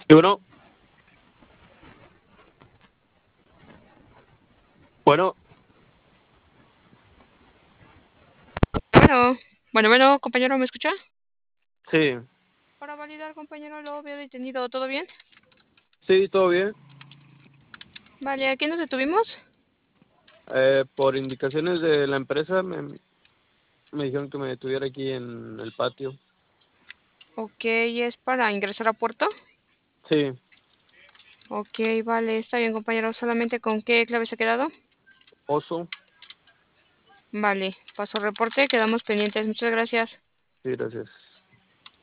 Y bueno, Bueno, compañero, ¿me escucha? sí, Para validar, compañero, lo veo detenido. ¿Todo bien? sí, todo bien. Vale, ¿aquí nos detuvimos? Por indicaciones de la empresa me dijeron que me detuviera aquí en el patio. Ok, ¿es para ingresar a puerto? Sí, Ok, vale, está bien, compañero. ¿Solamente con qué clave se ha quedado? oso. Vale, paso reporte, quedamos pendientes. Muchas gracias. Sí, gracias.